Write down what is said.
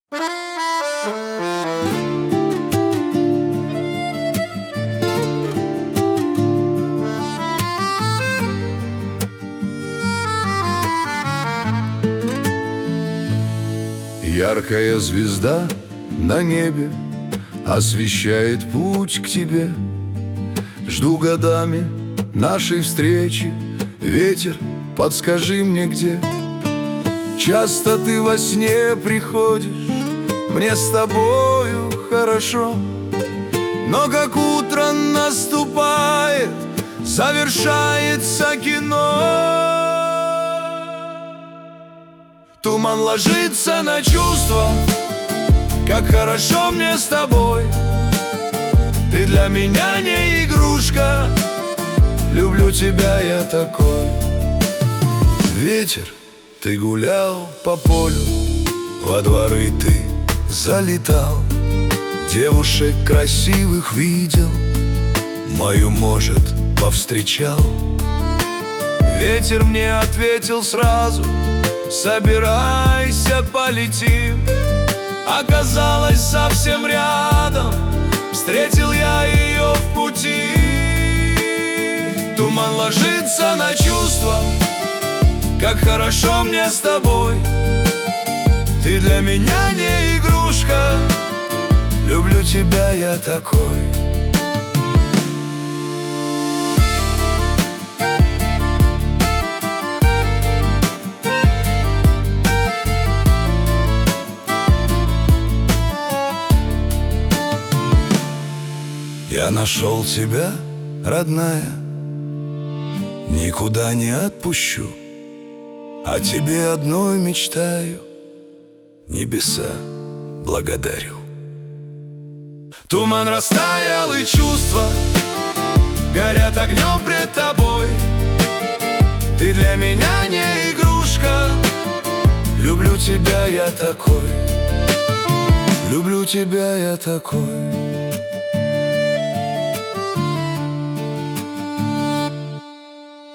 Яркая звезда на небе освещает путь к тебе. Жду годами нашей встречи. Ветер, подскажи мне, где. Часто ты во сне приходишь, мне с тобою хорошо. Но как утро наступает, завершается кино. Туман ложится на чувства, как хорошо мне с тобой. Ты для меня не игрушка, люблю тебя я такой. Ветер, ты гулял по полю, во дворы ты залетал. Девушек красивых видел, мою, может, повстречал. Ветер мне ответил сразу: собирайся, полетим. Оказалось совсем рядом, встретил я ее в пути. Туман ложится на чувства, как хорошо мне с тобой. Ты для меня не игрушка, люблю тебя я такой. Я нашел тебя, родная, никуда не отпущу. О тебе одной мечтаю, небеса благодарю. Туман растаял, и чувства горят огнем пред тобой. Ты для меня не игрушка, люблю тебя я такой. Люблю тебя я такой.